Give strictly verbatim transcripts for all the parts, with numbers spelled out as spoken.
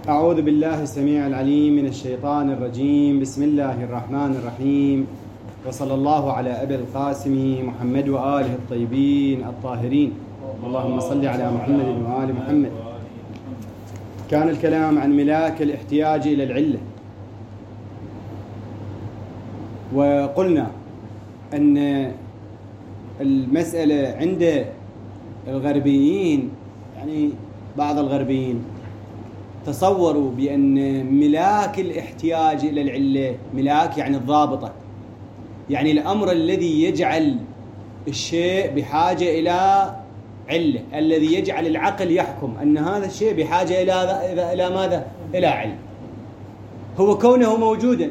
أعوذ بالله السميع العليم من الشيطان الرجيم. بسم الله الرحمن الرحيم، وصلى الله على أبي القاسم محمد وآله الطيبين الطاهرين. اللهم صل على محمد وآل محمد. كان الكلام عن ملاك الاحتياج إلى العلة، وقلنا أن المسألة عند الغربيين، يعني بعض الغربيين تصوروا بأن ملاك الاحتياج إلى العلة، ملاك يعني الضابطة، يعني الأمر الذي يجعل الشيء بحاجة إلى علة، الذي يجعل العقل يحكم أن هذا الشيء بحاجة إلى إلى ماذا؟ إلى علة، هو كونه موجودا.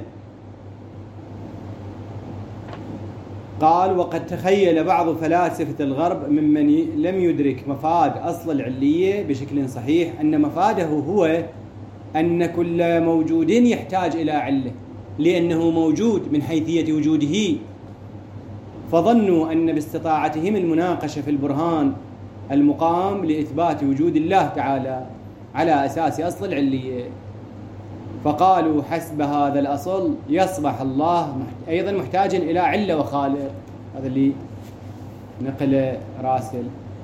قال: وقد تخيل بعض فلاسفة الغرب ممن لم يدرك مفاد أصل العلية بشكل صحيح أن مفاده هو أن كل موجود يحتاج إلى علة لأنه موجود من حيثية وجوده، فظنوا أن باستطاعتهم المناقشة في البرهان المقام لإثبات وجود الله تعالى على أساس أصل العلية، فقالوا حسب هذا الأصل يصبح الله أيضا محتاجا إلى علة وخالق. هذا اللي نقل راسل.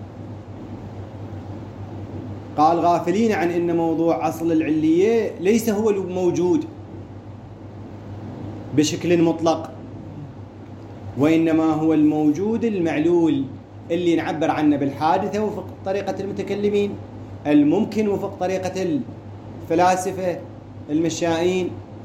قال: غافلين عن أن موضوع أصل العلية ليس هو الموجود بشكل مطلق، وإنما هو الموجود المعلول اللي نعبر عنه بالحادثة وفق طريقة المتكلمين، الممكن وفق طريقة الفلاسفة المشائين،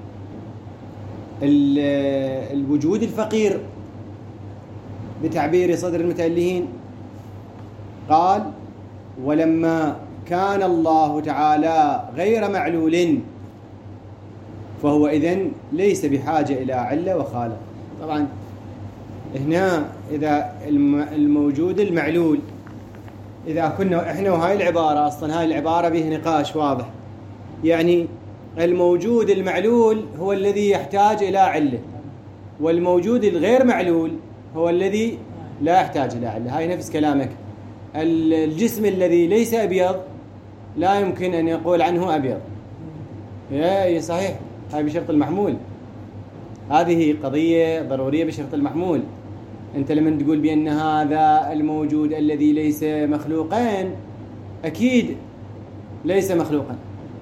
الوجود الفقير بتعبير صدر المتألهين. قال: ولما كان الله تعالى غير معلول فهو إذن ليس بحاجة إلى علة وخالق. طبعا هنا إذا الموجود المعلول، إذا كنا إحنا وهاي العبارة أصلا هاي العبارة به نقاش واضح، يعني الموجود المعلول هو الذي يحتاج إلى علة، والموجود الغير معلول هو الذي لا يحتاج إلى علة. هاي نفس كلامك، الجسم الذي ليس أبيض لا يمكن أن يقول عنه أبيض. إيه صحيح، هاي بشرط المحمول، هذه قضية ضرورية بشرط المحمول. أنت لما تقول بأن هذا الموجود الذي ليس مخلوقا، أكيد ليس مخلوقا.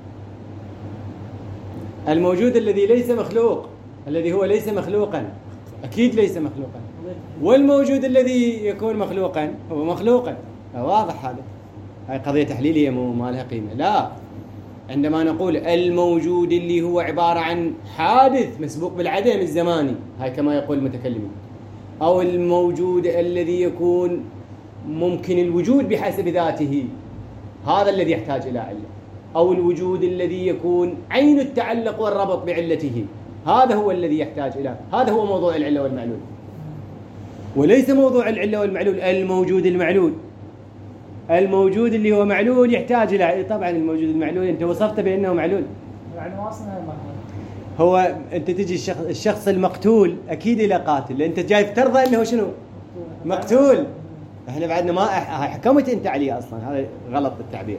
الموجود الذي ليس مخلوق، الذي هو ليس مخلوقا، أكيد ليس مخلوقا. والموجود الذي يكون مخلوقا هو مخلوقا. واضح هذا، هاي قضية تحليلية مو ما لها قيمة. لا، عندما نقول الموجود اللي هو عبارة عن حادث مسبوق بالعدم الزماني، هاي كما يقول المتكلمين، أو الموجود الذي يكون ممكن الوجود بحسب ذاته، هذا الذي يحتاج إلى علة، أو الوجود الذي يكون عين التعلق والربط بعلته، هذا هو الذي يحتاج إلى، هذا هو موضوع العلة والمعلول، وليس موضوع العلة والمعلول الموجود المعلول. الموجود اللي هو معلول يحتاج إلى، طبعا الموجود المعلول أنت وصفته بأنه معلول، يعني واصلنا هو أنت تجي الشخص, الشخص المقتول أكيد إلى قاتل، أنت جاي ترضى أنه شنو؟ مقتول. احنا بعدنا ما حكمت أنت عليه أصلا، هذا غلط بالتعبير.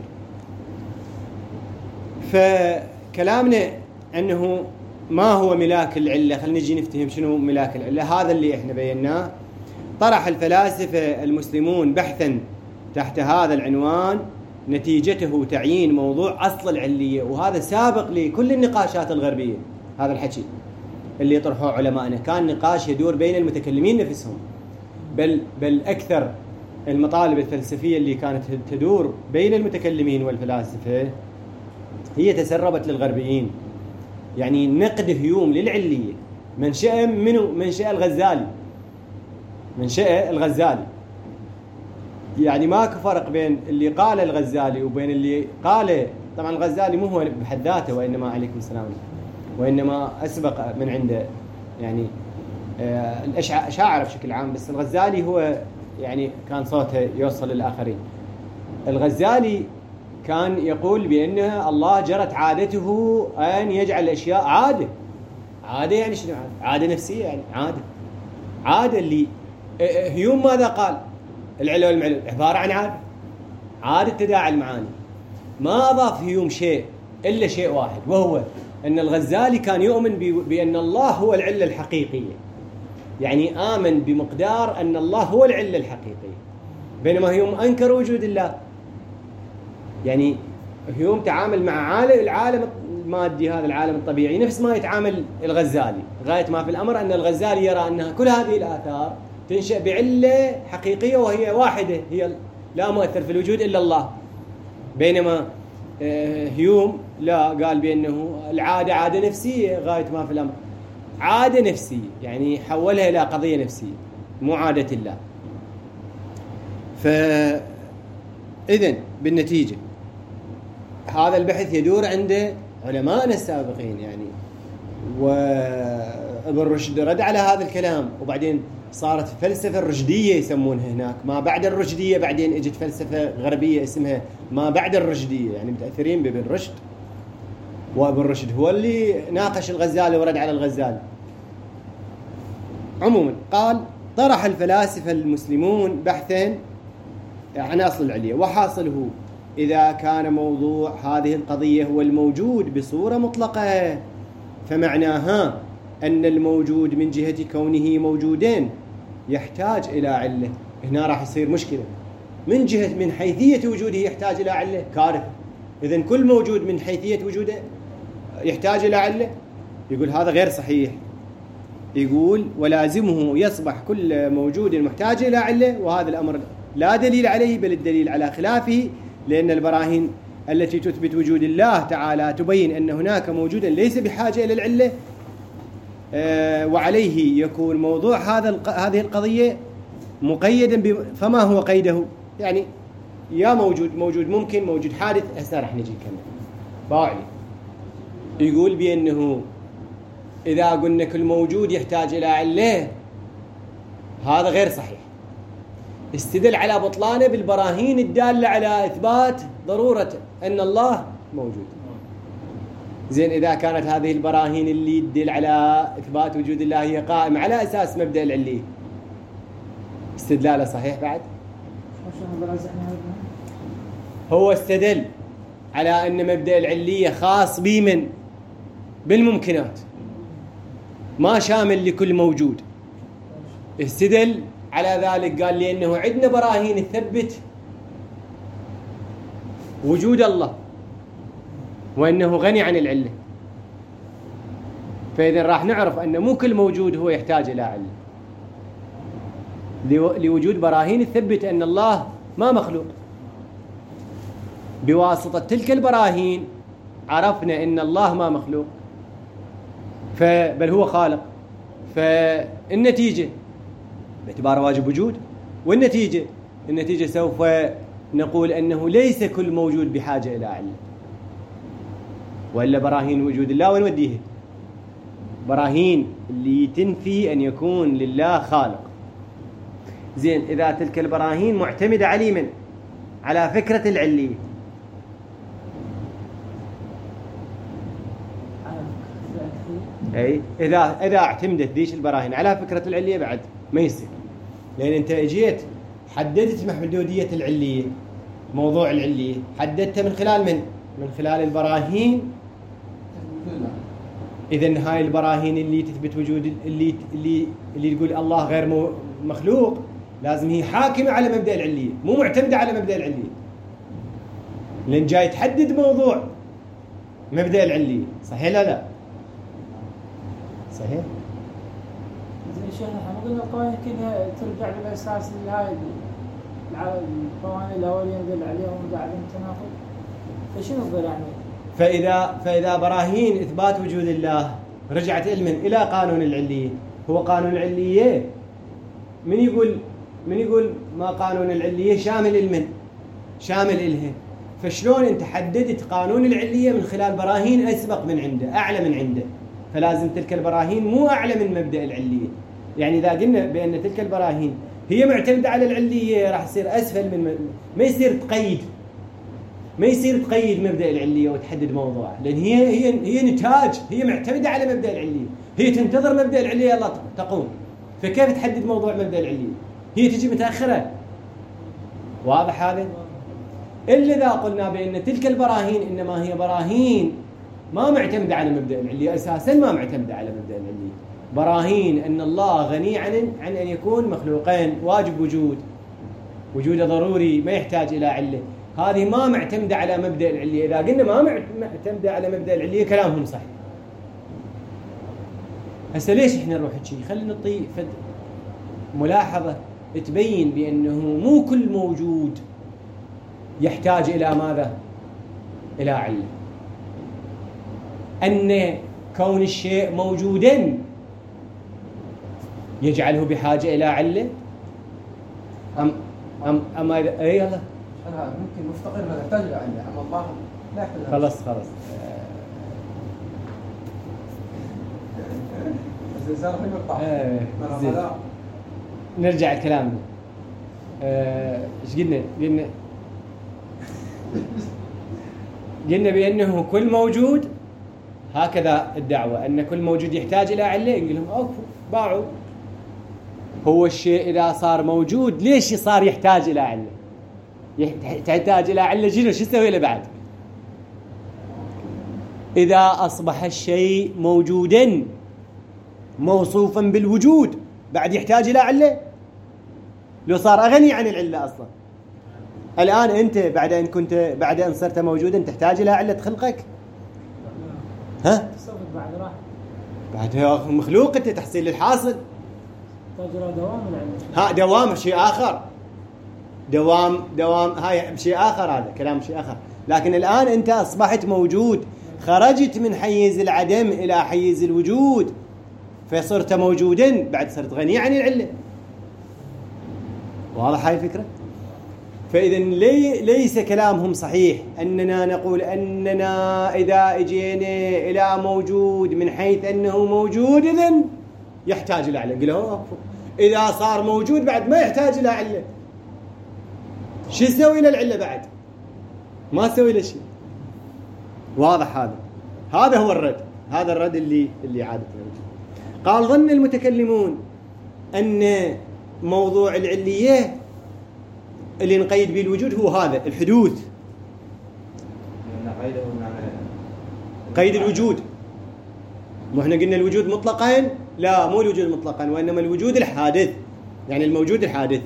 فكلامنا أنه ما هو ملاك العلة، خلينا نجي نفتهم شنو ملاك العلة. هذا اللي احنا بيناه. طرح الفلاسفة المسلمون بحثا تحت هذا العنوان، نتيجته تعيين موضوع أصل العلية، وهذا سابق لكل النقاشات الغربية. هذا الحكي اللي يطرحوه علماءنا كان نقاش يدور بين المتكلمين نفسهم، بل بل أكثر المطالب الفلسفية اللي كانت تدور بين المتكلمين والفلاسفة هي تسربت للغربيين. يعني نقد هيوم للعلية منشأ منه منشأ الغزالي، منشأ الغزالي. يعني ماكو فرق بين اللي قال الغزالي وبين اللي قال، طبعا الغزالي مو هو بحد ذاته، وإنما عليكم السلام، وإنما أسبق من عنده يعني آه الأشاعرة بشكل عام، بس الغزالي هو يعني كان صوته يوصل للآخرين. الغزالي كان يقول بأن الله جرت عادته أن يجعل الأشياء عادة. عادة يعني شنو عادة؟ عادة نفسية، يعني عادة عادة اللي هيوم ماذا قال؟ العلة والمعلول عبارة عن عادة، عادة تداعي المعاني. ما أضاف هيوم شيء إلا شيء واحد، وهو أن الغزالي كان يؤمن بأن الله هو العلة الحقيقية، يعني آمن بمقدار أن الله هو العلة الحقيقية، بينما هيوم أنكر وجود الله. يعني هيوم تعامل مع عالم العالم المادي، هذا العالم الطبيعي، نفس ما يتعامل الغزالي، غاية ما في الأمر أن الغزالي يرى أن كل هذه الآثار تنشأ بعلة حقيقية وهي واحدة، هي لا مؤثر في الوجود إلا الله. بينما هيوم لا، قال بأنه العادة عادة نفسية، غاية ما في الأمر عادة نفسية، يعني حولها إلى قضية نفسية مو عادة الله. فإذن بالنتيجة هذا البحث يدور عند علماءنا السابقين، يعني وابن رشد رد على هذا الكلام، وبعدين صارت فلسفة الرشدية يسمونها هناك، ما بعد الرشدية، بعدين اجت فلسفة غربية اسمها ما بعد الرشدية، يعني متأثرين بابن رشد. وابن رشد هو اللي ناقش الغزالي ورد على الغزالي. عموما قال: طرح الفلاسفة المسلمون بحثا عن أصل العلية، وحاصله إذا كان موضوع هذه القضية هو الموجود بصورة مطلقة فمعناها أن الموجود من جهة كونه موجودين يحتاج إلى علة. هنا راح يصير مشكلة، من جهة من حيثية وجوده يحتاج إلى علة، كارثة. إذن كل موجود من حيثية وجوده يحتاج إلى علة، يقول هذا غير صحيح. يقول: ولازمه يصبح كل موجود محتاج إلى علة، وهذا الأمر لا دليل عليه بل الدليل على خلافه، لأن البراهين التي تثبت وجود الله تعالى تبين أن هناك موجودا ليس بحاجة إلى العلة، آه وعليه يكون موضوع هذا هذه القضية مقيدا. فما هو قيده؟ يعني يا موجود موجود ممكن، موجود حادث. هسه راح نجي نكمل باعي. يقول بأنه إذا قلنا كل موجود يحتاج إلى علة هذا غير صحيح. استدل على بطلانه بالبراهين الدالة على إثبات ضرورة أن الله موجود. زين، إذا كانت هذه البراهين اللي تدل على إثبات وجود الله هي قائمة على أساس مبدأ العلية، استدلاله صحيح بعد؟ هو استدل على أن مبدأ العلية خاص بمن؟ بالممكنات، ما شامل لكل موجود. استدل على ذلك قال لأنه عندنا براهين تثبت وجود الله وأنه غني عن العلة، فإذا راح نعرف أن مو كل موجود هو يحتاج إلى علة، لوجود براهين تثبت أن الله ما مخلوق. بواسطة تلك البراهين عرفنا أن الله ما مخلوق بل هو خالق. فالنتيجة باعتبار واجب وجود، والنتيجة النتيجة سوف نقول أنه ليس كل موجود بحاجة إلى علة، وإلا براهين وجود الله ونوديه براهين اللي تنفي أن يكون لله خالق. زين، إذا تلك البراهين معتمدة على من؟ على فكرة العلية، أي إذا إذا اعتمدت ذيش البراهين على فكرة العلية بعد ما يصير، لأن أنت اجيت حددت محدودية العلية، موضوع العلية حددتها من خلال من؟ من خلال البراهين. إذن هاي البراهين اللي تثبت وجود اللي اللي اللي تقول الله غير مخلوق لازم هي حاكمة على مبدأ العلية، مو معتمدة على مبدأ العلية، لأن جاي تحدد موضوع مبدأ العلية. صحيح لا لا؟ صحيح. زين شيخ، احنا قلنا القوانين كلها ترجع للأساس اللي هاي القوانين الأولية دل عليهم قاعد تناقض، فشنو الضل يعني؟ فإذا فإذا براهين إثبات وجود الله رجعت علما إلى قانون العلية، هو قانون العلية من يقول من يقول ما قانون العلية شامل المن شامل إلها، فشلون أنت حددت قانون العلية من خلال براهين أسبق من عنده أعلى من عنده؟ فلازم تلك البراهين مو أعلى من مبدأ العلية. يعني إذا قلنا بأن تلك البراهين هي معتمدة على العلية راح يصير أسفل من ما يصير تقيد ما يصير تقيد مبدأ العلية وتحدد موضوع، لأن هي هي هي نتاج، هي معتمدة على مبدأ العلية، هي تنتظر مبدأ العلية الله تقوم، فكيف تحدد موضوع مبدأ العلية؟ هي تجي متأخرة. واضح هذا؟ إلا إذا قلنا بأن تلك البراهين إنما هي براهين ما معتمدة على مبدأ العلية، أساساً ما معتمدة على مبدأ العلية، براهين أن الله غني عن عن أن يكون مخلوقين، واجب وجود، وجوده ضروري ما يحتاج إلى علة، هذه ما معتمدة على مبدأ العلية. إذا قلنا ما معتمدة على مبدأ العلية كلامهم صحيح. هسه ليش إحنا نروح شيء؟ خلينا نعطي فد ملاحظة تبين بأنه مو كل موجود يحتاج إلى ماذا؟ إلى علة. أن كون الشيء موجودا يجعله بحاجة إلى علة؟ أم أم أم أي الله؟ أنا ممكن مفتقر ما يحتاج إلى علة، أما الله لا يحتاج. خلاص خلاص. الزلزال في مقطع. زين. نرجع لكلامنا. إيش قلنا؟ قلنا قلنا بأنه كل موجود، هكذا الدعوة أن كل موجود يحتاج إلى علة. نقول لهم أوكي باعوا. هو الشيء إذا صار موجود ليش صار يحتاج إلى علة؟ يحتاج إلى علة جنو شو يسوي له بعد؟ إذا أصبح الشيء موجودا موصوفا بالوجود بعد يحتاج إلى علة؟ لو صار أغني عن العلة أصلا. الآن أنت بعد أن كنت بعد أن صرت موجودا تحتاج إلى علة خلقك؟ ها؟ بعد راح. بعد مخلوق أنت تحصيل الحاصل. تحتاج إلى دوام العلة. ها دوام شيء آخر. دوام دوام هاي شيء آخر، هذا كلام شيء آخر. لكن الآن أنت أصبحت موجود، خرجت من حيز العدم إلى حيز الوجود، فصرت موجودا بعد صرت غني عن العلة. واضح هاي الفكرة؟ فإذا لي ليس كلامهم صحيح أننا نقول أننا إذا اجينا إلى موجود من حيث أنه موجود إذن يحتاج إلى علة. قلوا إذا صار موجود بعد ما يحتاج إلى علة، شو يسوي للعلة بعد؟ ما يسوي له شيء. واضح هذا؟ هذا هو الرد، هذا الرد اللي اللي عادة قال ظن المتكلمون أن موضوع العلية اللي نقيد به الوجود هو هذا الحدوث، قيد الوجود. واحنا قلنا الوجود مطلقا، لا مو الوجود مطلقا، وإنما الوجود الحادث، يعني الموجود الحادث.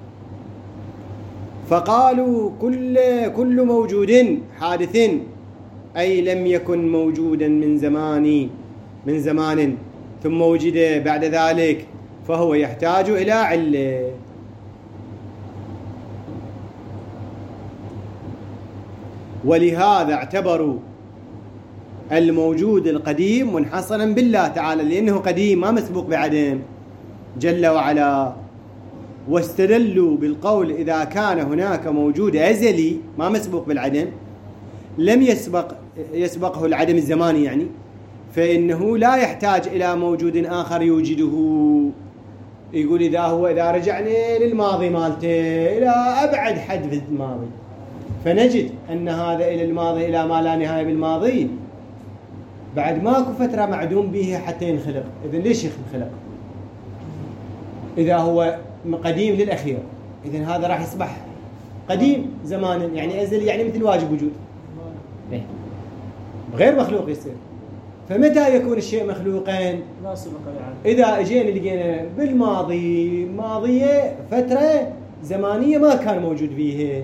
فقالوا كل كل موجود حادث أي لم يكن موجودا من زمان من زمان ثم وجد بعد ذلك فهو يحتاج إلى علة. ولهذا اعتبروا الموجود القديم منحصرا بالله تعالى، لأنه قديم ما مسبوق بعدم جل وعلا، واستدلوا بالقول إذا كان هناك موجود أزلي ما مسبوق بالعدم لم يسبق يسبقه العدم الزماني يعني، فإنه لا يحتاج إلى موجود آخر يوجده. يقول إذا هو إذا رجعنا للماضي مالته إلى أبعد حد في الماضي فنجد أن هذا إلى الماضي إلى ما لا نهاية بالماضي بعد ماكو فترة معدوم به حتى ينخلق. إذن ليش ينخلق؟ إذا هو قديم للأخير إذن هذا راح يصبح قديم زمانا، يعني أزل، يعني مثل واجب وجود غير مخلوق يصير. فمتى يكون الشيء مخلوقين؟ لا سبق يعني. إذا اجينا لقينا بالماضي ماضية فترة زمانية ما كان موجود فيها.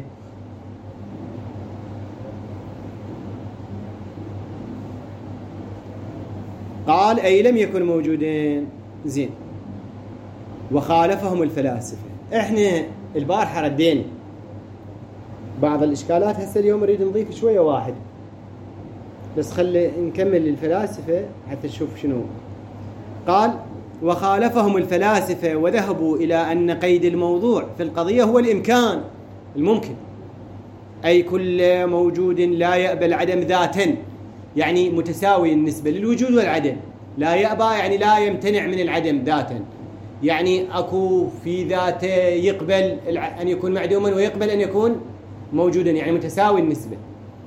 قال أي لم يكن موجودين. زين. وخالفهم الفلاسفة. احنا البارحة ردينا بعض الإشكالات، هسه اليوم نريد نضيف شوية واحد بس خلي نكمل الفلاسفة حتى نشوف شنو قال. وخالفهم الفلاسفة وذهبوا إلى أن قيد الموضوع في القضية هو الإمكان الممكن، أي كل موجود لا يأبى العدم ذاتا، يعني متساوي النسبة للوجود والعدم. لا يأبى يعني لا يمتنع من العدم ذاتا، يعني أكو في ذاته يقبل أن يكون معدوما ويقبل أن يكون موجودا، يعني متساوي النسبة.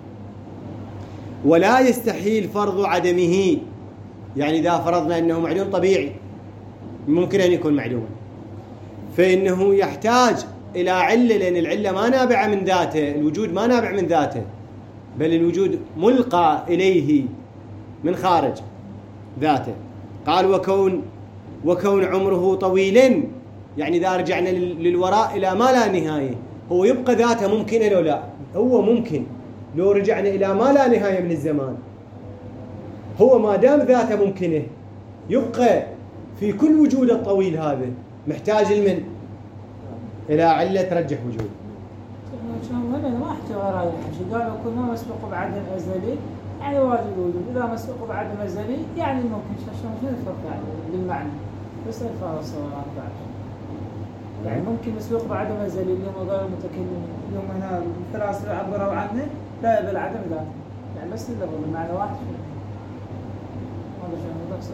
ولا يستحيل فرض عدمه، يعني إذا فرضنا أنه معدوم طبيعي ممكن أن يكون معدوما، فإنه يحتاج إلى علة، لأن العلة ما نابعة من ذاته، الوجود ما نابع من ذاته، بل الوجود ملقى إليه من خارج ذاته. قال وكون وكون عمره طويلا، يعني إذا رجعنا للوراء إلى ما لا نهاية، هو يبقى ذاته ممكنة لو لا؟ هو ممكن لو رجعنا إلى ما لا نهاية من الزمان. هو ما دام ذاته ممكنة يبقى في كل وجود الطويل هذا محتاج المن إلى علة ترجح وجود. هنا ما احكي غير هذا الحكي، قالوا كل ما مسبوق بعدم أزلي يعني واجب الوجود، إذا مسبوق بعدم أزلي يعني ممكن. شلون شنو الفرق يعني بالمعنى؟ بس الفارق صار أربعة يعني ممكن مسبوق بعدم أزلي اليوم قالوا المتكلمين اليوم هنا الفلاسفة عبروا عنه لا يبل عدم ذاته، يعني بس اللفظ بالمعنى واحد. هذا شنو بس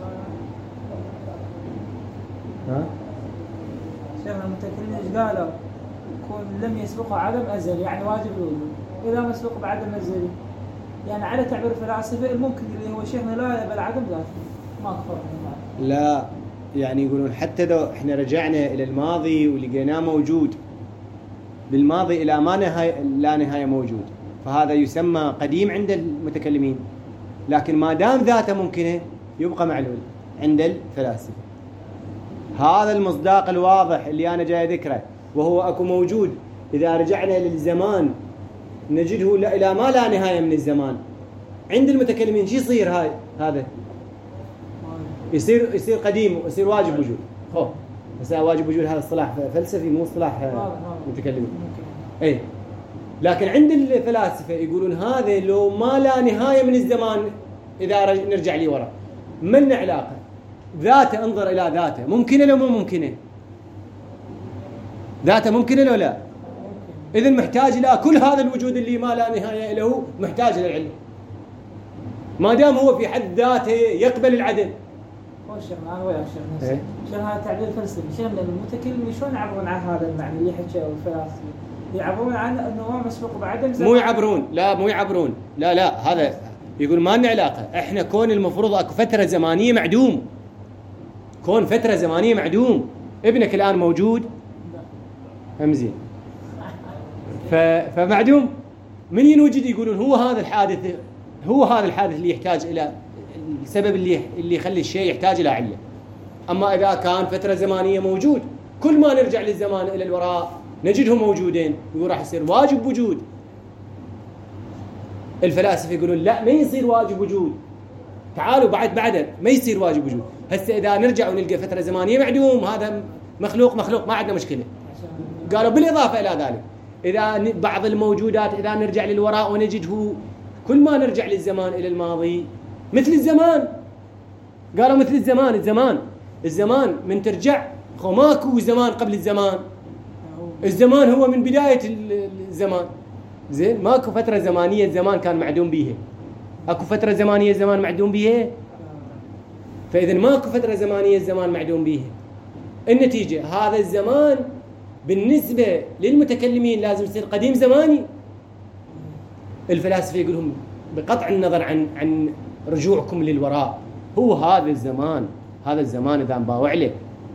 ها؟ شيخنا المتكلمين ايش قالوا؟ يكون لم يسبقه عدم أزلي يعني واجب الوجود، إذا مسبق بعدم أزلي يعني على تعبير الفلاسفة الممكن اللي هو شيخنا لا يبل عدم ذاته، ما كفر. لا يعني يقولون حتى لو احنا رجعنا إلى الماضي ولقيناه موجود بالماضي إلى ما نهاية لا نهاية موجود، فهذا يسمى قديم عند المتكلمين، لكن ما دام ذاته ممكنة يبقى معلول عند الفلاسفة. هذا المصداق الواضح اللي أنا جاي ذكره، وهو أكو موجود إذا رجعنا للزمان نجده إلى ما لا نهاية من الزمان. عند المتكلمين شو يصير هاي هذا؟ يصير يصير قديم ويصير واجب وجود. خو بس واجب وجود هذا اصطلاح فلسفي مو اصطلاح متكلمين. اي لكن عند الفلاسفة يقولون هذا لو ما لا نهاية من الزمان إذا نرجع لي وراء من علاقة ذاته، انظر إلى ذاته ممكنة لو مو ممكنة؟ ذاته ممكنة لو لا؟ إذن محتاج إلى كل هذا الوجود اللي ما لا نهاية له، محتاج للعلم ما دام هو في حد ذاته يقبل العدم. هو الشيخ أنا ويا الشيخ نفسه شيخ هذا تعبير فلسفي. شيخ المتكلم شلون يعبرون عن هذا المعنى اللي حكى الفلاسفة؟ يعبرون عنه أنه ما مسبوق بعدم زمان. مو يعبرون، لا مو يعبرون، لا لا هذا يقول ما لنا علاقة. إحنا كون المفروض أكو فترة زمانية معدوم، كون فترة زمانية معدوم. ابنك الآن موجود أمزين فمعدوم من ينوجد؟ يقولون هو هذا الحادث، هو هذا الحادث اللي يحتاج إلى السبب اللي اللي يخلي الشيء يحتاج إلى علة. أما إذا كان فترة زمانية موجود، كل ما نرجع للزمان إلى الوراء نجدهم موجودين، يقول راح يصير واجب وجود. الفلاسفة يقولون لا ما يصير واجب وجود، تعالوا بعد بعد ما يصير واجب وجود. هسه إذا نرجع ونلقى فترة زمانية معدوم هذا مخلوق مخلوق ما عندنا مشكلة. قالوا بالإضافة إلى ذلك إذا بعض الموجودات إذا نرجع للوراء ونجده كل ما نرجع للزمان إلى الماضي مثل الزمان. قالوا مثل الزمان، الزمان الزمان من ترجع خو ماكو زمان قبل الزمان، الزمان هو من بداية الزمان. زين ماكو فترة زمانية الزمان كان معدوم بيها، اكو فترة زمانية الزمان معدوم بيها، فإذا ماكو فترة زمانية الزمان معدوم بيها. النتيجة هذا الزمان بالنسبة للمتكلمين لازم يصير قديم زماني. الفلاسفة يقولون بقطع النظر عن عن رجوعكم للوراء، هو هذا الزمان، هذا الزمان إذا مباوع له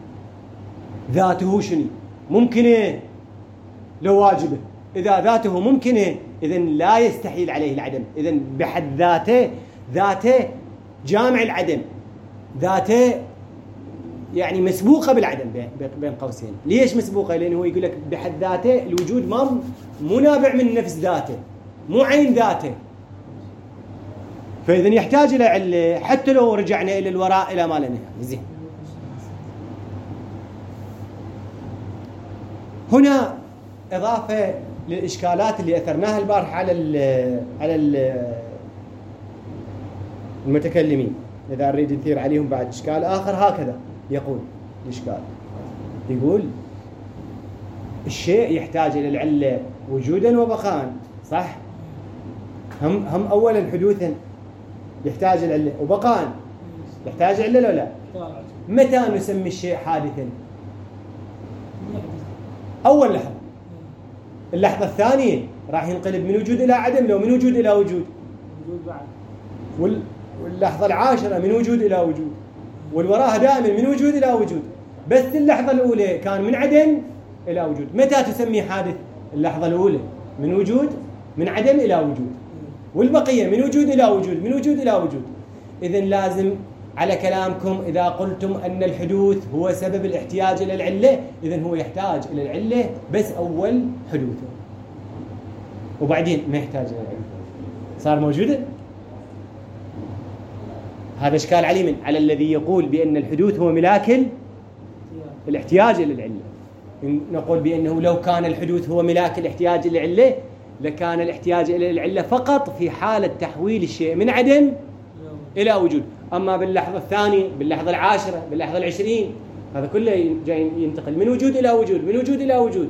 ذاته شنو ممكنه لو واجبه. إذا ذاته ممكنه إذن لا يستحيل عليه العدم، إذن بحد ذاته ذاته جامع العدم، ذاته يعني مسبوقة بالعدم بين قوسين. ليش مسبوقة؟ لأنه هو يقول لك بحد ذاته الوجود ما مو نابع من نفس ذاته، مو عين ذاته، فإذن يحتاج إلى علة حتى لو رجعنا إلى الوراء إلى ما لا نهاية. زين هنا إضافة للإشكالات اللي أثرناها البارح على ال على ال المتكلمين، إذا نريد نثير عليهم بعد إشكال آخر. هكذا يقول الإشكال، يقول الشيء يحتاج إلى العلة وجودا وبقاء، صح؟ هم هم أولا حدوثا يحتاج العلة، وبقاء يحتاج علة لو لا؟ متى نسمي الشيء حادثا؟ أول لحظة. اللحظة الثانية راح ينقلب من وجود إلى عدم، لو من وجود إلى وجود. واللحظة العاشرة من وجود إلى وجود، والوراها دائما من وجود إلى وجود. بس اللحظة الأولى كان من عدم إلى وجود. متى تسمي حادث؟ اللحظة الأولى من وجود، من عدم إلى وجود، والبقية من وجود إلى وجود، من وجود إلى وجود. إذن لازم على كلامكم إذا قلتم أن الحدوث هو سبب الاحتياج إلى العلة، إذن هو يحتاج إلى العلة بس أول حدوثه، وبعدين ما يحتاج إلى العلة صار موجودة. هذا إشكال علي من على الذي يقول بأن الحدوث هو ملاك الاحتياج إلى العلة. نقول بأنه لو كان الحدوث هو ملاك الاحتياج إلى العلة لكان الاحتياج إلى العلة فقط في حالة تحويل الشيء من عدم إلى وجود، أما باللحظة الثانية، باللحظة العاشرة، باللحظة العشرين، هذا كله جاي ينتقل من وجود إلى وجود، من وجود إلى وجود.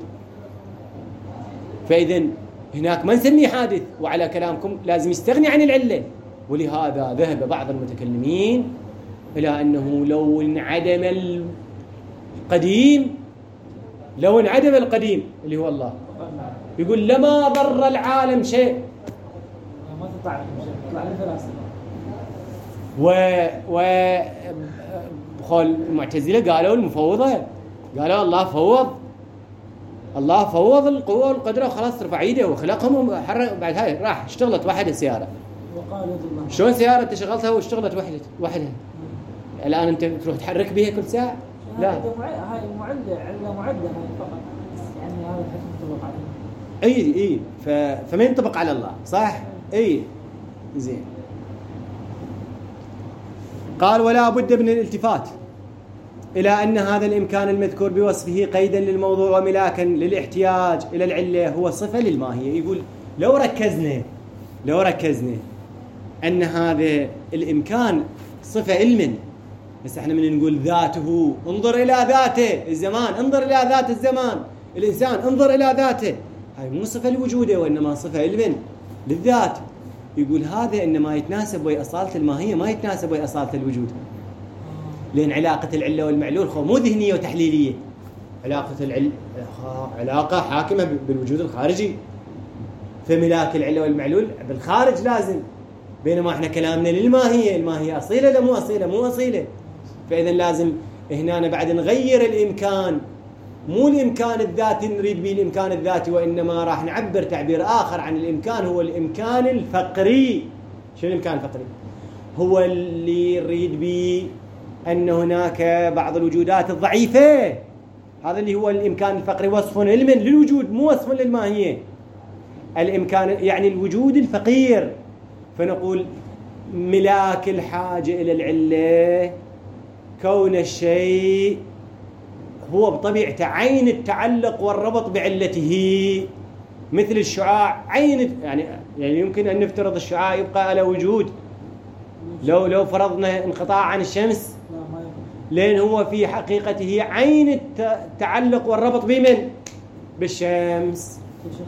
فإذن هناك ما نسميه حادث، وعلى كلامكم لازم يستغني عن العلة. ولهذا ذهب بعض المتكلمين إلى أنه لو انعدم القديم، لو انعدم القديم اللي هو الله، يقول لما ضر العالم شيء. ما تطلع تطلع الفلاسفة و و خل المعتزلة قالوا المفوضة، قالوا الله فوض، الله فوض القوة والقدرة وخلاص رفع ايده وخلقهم وحرك. بعد هاي راح اشتغلت وحدة سيارة، وقالوا الله شلون سيارة انت شغلتها واشتغلت وحدة وحدها، الآن انت تروح تحرك بها كل ساعة؟ لا، هاي معدة، علة معدة هاي فقط، يعني هذا الحكم ينطبق عليه. اي اي ف... فما ينطبق على الله، صح؟ اي زين. قال ولا بد من الالتفات إلى أن هذا الإمكان المذكور بوصفه قيدا للموضوع وملاكا للاحتياج إلى العلة هو صفة للماهية. يقول لو ركزنا لو ركزنا أن هذا الإمكان صفة علم، بس احنا من نقول ذاته، انظر إلى ذاته، الزمان انظر إلى ذات الزمان، الإنسان انظر إلى ذاته، هاي مو صفة لوجوده وإنما صفة علم للذات. يقول هذا إنما يتناسب ويا أصالة الماهية، ما يتناسب ويا أصالة الوجود، لأن علاقة العلة والمعلول خو مو ذهنية وتحليلية، علاقة العلة علاقة حاكمة بالوجود الخارجي، فملاك العلة والمعلول بالخارج لازم، بينما احنا كلامنا للماهية، الماهية أصيلة لا مو أصيلة؟ مو أصيلة. فإذا لازم هنا بعد نغير الإمكان، مو الإمكان الذاتي نريد به الإمكان الذاتي، وإنما راح نعبر تعبير آخر عن الإمكان، هو الإمكان الفقري. شنو الإمكان الفقري؟ هو اللي يريد به أن هناك بعض الوجودات الضعيفة، هذا اللي هو الإمكان الفقري، وصف علم للوجود مو وصف للماهية. الإمكان يعني الوجود الفقير، فنقول ملاك الحاجة إلى العلة كون الشيء هو بطبيعته عين التعلق والربط بعلته، مثل الشعاع عين، يعني يعني يمكن أن نفترض الشعاع يبقى على وجود لو لو فرضنا انقطاع عن الشمس، لأن هو في حقيقته عين التعلق والربط بمن؟ بالشمس.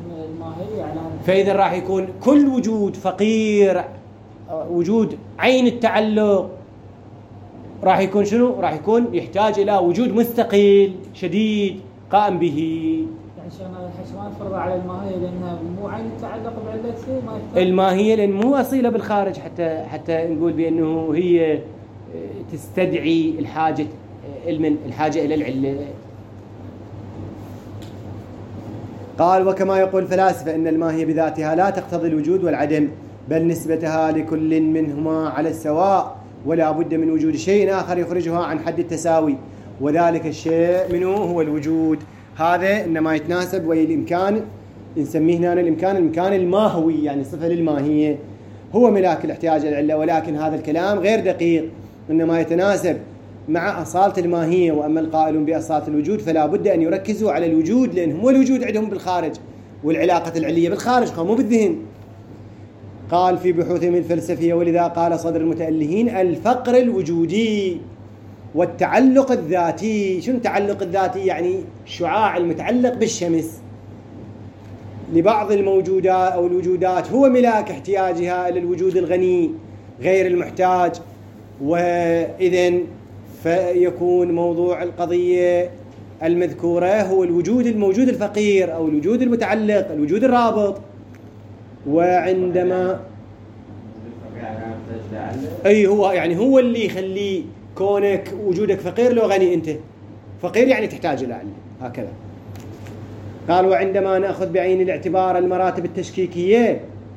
فإذا راح يكون كل وجود فقير، وجود عين التعلق، راح يكون شنو؟ راح يكون يحتاج إلى وجود مستقل شديد قائم به. يعني شغلنا الحكي ما نفرض على الماهية لأنها مو عين التعلق بعلته، ما يحتاج الماهية لأن مو أصيلة بالخارج حتى حتى نقول بأنه هي تستدعي الحاجة علم الحاجة إلى العلة. قال وكما يقول الفلاسفة إن الماهية بذاتها لا تقتضي الوجود والعدم، بل نسبتها لكل منهما على السواء، ولا بد من وجود شيء آخر يخرجها عن حد التساوي، وذلك الشيء منه هو الوجود. هذا إنما يتناسب ويا الإمكان، نسميه هنا الإمكان الإمكان الماهوي، يعني صفة للماهية، هو ملاك الاحتياج إلى العلة. ولكن هذا الكلام غير دقيق، إنما يتناسب مع أصالة الماهية. وأما القائلون بأصالة الوجود فلا بد أن يركزوا على الوجود، لأن هو الوجود عندهم بالخارج، والعلاقة العلية بالخارج مو بالذهن. قال في بحوثهم الفلسفية ولذا قال صدر المتألهين الفقر الوجودي والتعلق الذاتي. شنو التعلق الذاتي؟ يعني الشعاع المتعلق بالشمس لبعض الموجودات أو الوجودات هو ملاك احتياجها إلى الوجود الغني غير المحتاج. وإذن فيكون موضوع القضية المذكورة هو الوجود الموجود الفقير أو الوجود المتعلق، الوجود الرابط. وعندما أي هو يعني هو اللي يخلي كونك وجودك فقير لو غني، أنت فقير يعني تحتاج إلى علم، هكذا. قال وعندما نأخذ بعين الاعتبار المراتب التشكيكية،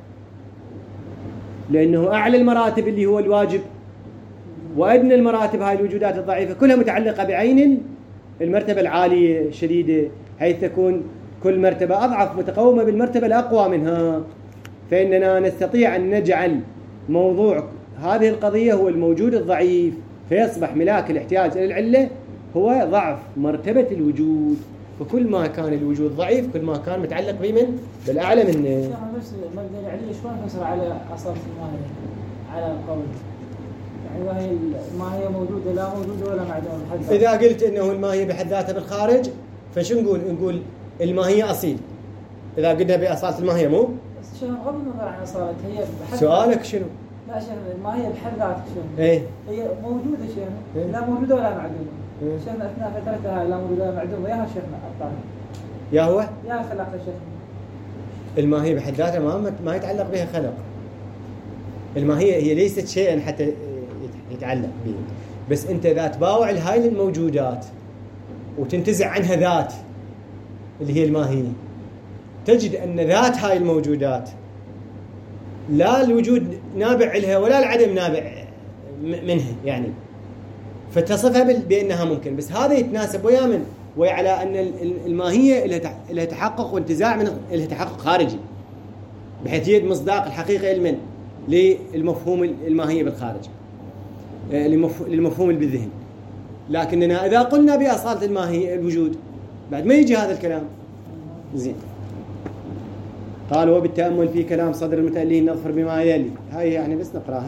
لأنه أعلى المراتب اللي هو الواجب وأدنى المراتب هاي الوجودات الضعيفة كلها متعلقة بعين المرتبة العالية الشديدة، حيث تكون كل مرتبة أضعف متقومة بالمرتبة الأقوى منها. فإننا نستطيع أن نجعل موضوع هذه القضية هو الموجود الضعيف، فيصبح ملاك الاحتياج إلى العلة هو ضعف مرتبة الوجود. فكل ما كان الوجود ضعيف كل ما كان متعلق بمن بالأعلى منه. بس مبدأ العلية شلون نفسر على أساس الماهية على القول؟ يعني وهي الماهية موجودة لا موجودة ولا معدومة؟ إذا قلت إنه الماهية بحد ذاتها بالخارج فشو نقول؟ نقول الماهية أصيل. إذا قلنا بأصالة الماهية مو؟ بس شنو بغض النظر عن أصالتها هي بحد سؤالك شنو؟ لا شنو الماهية بحد ذاتها شنو؟ إيه؟ هي موجودة شنو؟ إيه؟ لا موجودة ولا معدومة. إيه؟ شنو أثناء فترتها لا موجودة ولا معدومة ياها شيخنا الطاهر. يا هو؟ يا خلق شيخنا. الماهية بحد ذاتها ما ما يتعلق بها خلق. الماهية هي ليست شيئا حتى يتعلق به، بس أنت إذا تباوع هاي الموجودات وتنتزع عنها ذات اللي هي الماهية، تجد أن ذات هاي الموجودات لا الوجود نابع لها ولا العدم نابع منها، يعني فتصفها بأنها ممكن. بس هذا يتناسب ويا من ويا على أن الماهية لها تحقق وانتزاع من لها تحقق خارجي، بحيث يد مصداق الحقيقة علما للمفهوم الماهية بالخارج، للمفهوم بالذهن. لكننا إذا قلنا بأصالة الماهية الوجود بعد ما يجي هذا الكلام زين. قال وبالتأمل في كلام صدر المتألين نظفر بما يلي. هاي يعني بس نقراها.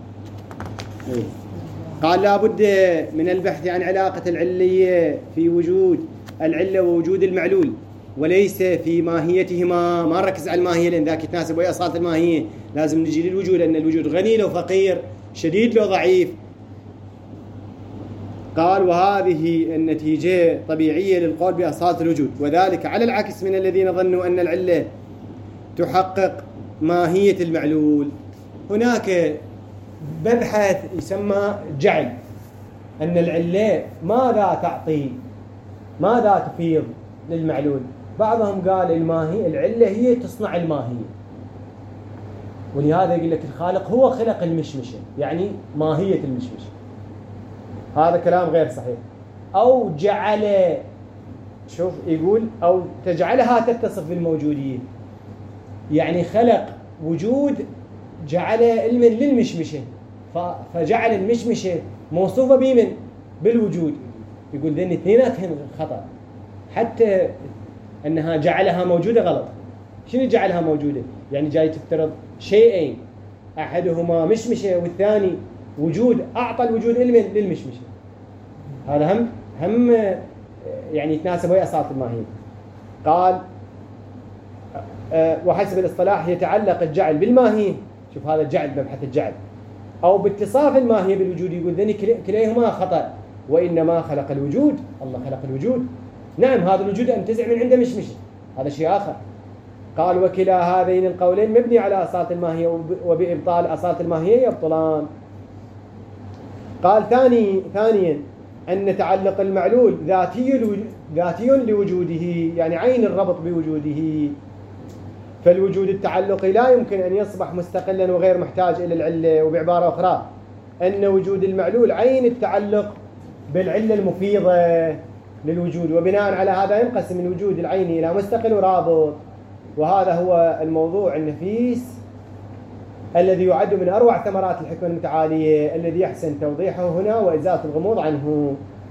قال لا بد من البحث عن علاقة العلية في وجود العلة ووجود المعلول، وليس في ماهيتهما. ما نركز على الماهية لأن ذاك يتناسب ويا أصالة الماهية، لازم نجي للوجود، لأن الوجود غني لو فقير، شديد لو ضعيف. قال وهذه النتيجة طبيعية للقول بأصالة الوجود، وذلك على العكس من الذين ظنوا أن العلة تحقق ماهية المعلول. هناك مبحث يسمى جعل، أن العلة ماذا تعطي ماذا تفيض للمعلول. بعضهم قال الماهية العلة هي تصنع الماهية، ولهذا يقول لك الخالق هو خلق المشمشة، يعني ماهية المشمشة. هذا كلام غير صحيح. أو جعل، شوف يقول أو تجعلها تتصف بالموجودية، يعني خلق وجود جعل علما للمشمشة، فجعل المشمشة موصوفة بمن؟ بالوجود. يقول ذن اثنيناتهم خطأ، حتى أنها جعلها موجودة غلط. شنو جعلها موجودة؟ يعني جاي تفترض شيئين، أحدهما مشمشة والثاني وجود، أعطى الوجود علما للمشمشة. هذا هم هم يعني يتناسب ويا أصالة الماهية. قال أه وحسب الاصطلاح يتعلق الجعل بالماهية. شوف هذا الجعل مبحث الجعل، أو باتصاف الماهية بالوجود. يقول ذني كليهما خطأ، وإنما خلق الوجود، الله خلق الوجود. نعم هذا الوجود انتزع من عنده مشمشة، هذا شيء آخر. قال وكلا هذين القولين مبني على أصالة الماهية، وبإبطال أصالة الماهية يبطلان. قال ثاني ثانيا أن تعلق المعلول ذاتي ذاتي لوجوده، يعني عين الربط بوجوده. فالوجود التعلقي لا يمكن أن يصبح مستقلا وغير محتاج إلى العلة. وبعبارة أخرى أن وجود المعلول عين التعلق بالعلة المفيضة للوجود، وبناء على هذا ينقسم الوجود العيني إلى مستقل ورابط. وهذا هو الموضوع النفيس الذي يعد من أروع ثمرات الحكمة المتعالية، الذي يحسن توضيحه هنا وإزالة الغموض عنه.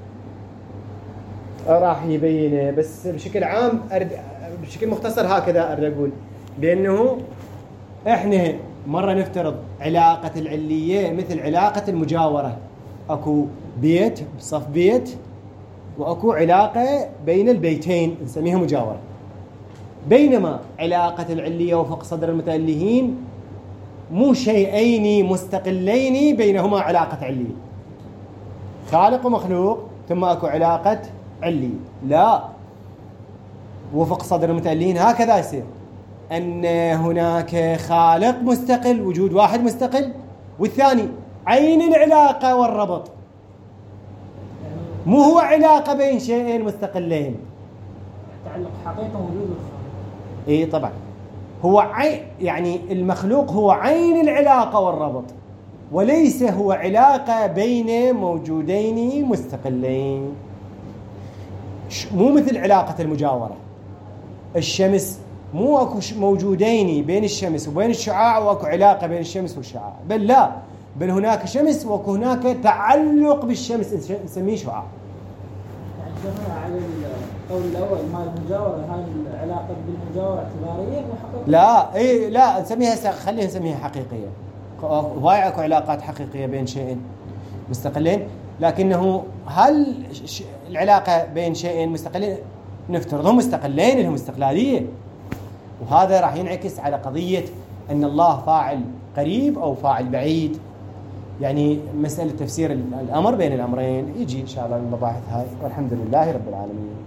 راح يبينه بس بشكل عام، أرد بشكل مختصر هكذا أرد أقول بأنه إحنا مرة نفترض علاقة العلية مثل علاقة المجاورة، أكو بيت بصف بيت وأكو علاقة بين البيتين نسميها مجاورة. بينما علاقة العلية وفق صدر المتألهين مو شيئين مستقلين بينهما علاقة علية، خالق ومخلوق ثم أكو علاقة علية. لا، وفق صدر المتألهين هكذا يصير، أن هناك خالق مستقل، وجود واحد مستقل، والثاني عين العلاقة والربط، مو هو علاقة بين شيئين مستقلين. تعلق حقيقة وجود الخالق. اي طبعا هو عين، يعني المخلوق هو عين العلاقة والربط، وليس هو علاقة بين موجودين مستقلين. مو مثل علاقة المجاورة. الشمس مو اكو موجودين بين الشمس وبين الشعاع واكو علاقة بين الشمس والشعاع، بل لا، بل هناك شمس واكو هناك تعلق بالشمس نسميه شعاع. يعني جماعة على القول الأول مال المجاورة، هاي العلاقة بالمجاورة اعتبارية وحقيقية؟ لا اي لا نسميها، خلينا نسميها حقيقية. هواي اكو علاقات حقيقية بين شيئين مستقلين، لكنه هل العلاقة بين شيئين مستقلين نفترضهم مستقلين لهم استقلالية، وهذا راح ينعكس على قضية أن الله فاعل قريب أو فاعل بعيد. يعني مسألة تفسير الأمر بين الأمرين يجي إن شاء الله المباحث هاي، والحمد لله رب العالمين.